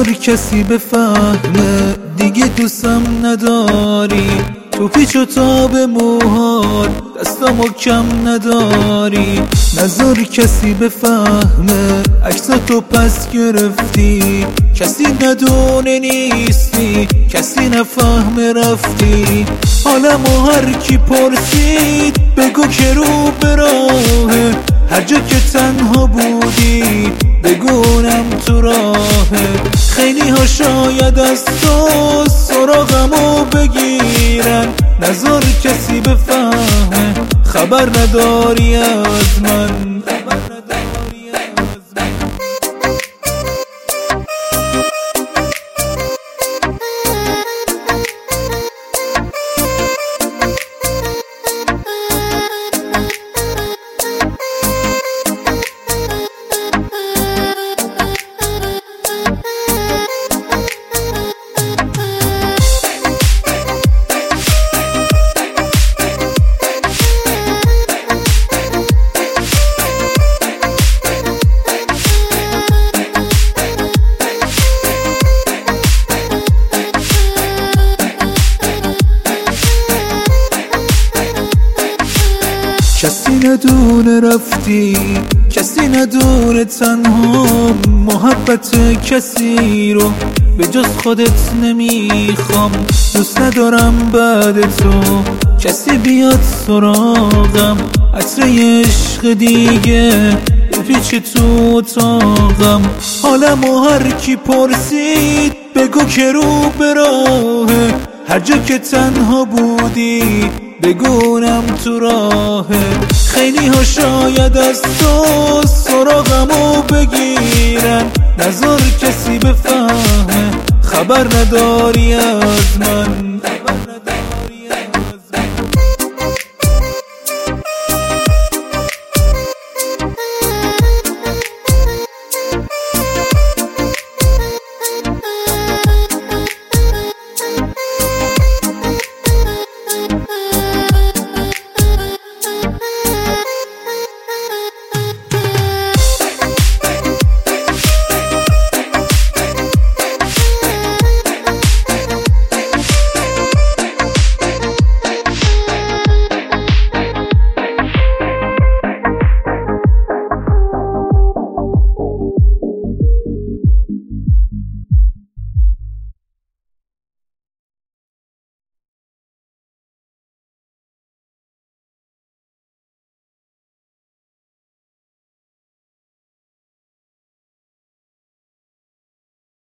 نذار کسی بفهمه دیگه دوستم نداری، تو پیچ و تاب موهات دستامو کم نداری. نذار کسی بفهمه عکساتو پس گرفتی، کسی ندونه نیستی، کسی نفهمه رفتی. حالمو هر کی پرسید بگو که رو به راهه، هر جا که تنها بودی بگونم تو راهه. خیلی ها شاید از تو سراغمو بگیرن، نذار کسی بفهمه خبر نداری از من. کسی ندونه رفتی، کسی ندونه تنها محبت کسی رو به جز خودت نمیخوام. دوست ندارم بعد تو کسی بیاد سراغم، عطر عشق دیگه بپیچه تو اتاقم. حالمو هر کی پرسید بگو که رو به راهه، هر جا که تنها بودی بگونم تو راهه. خیلی ها شاید از تو سراغمو بگیرن، نذار کسی بفهمه خبر نداری از من.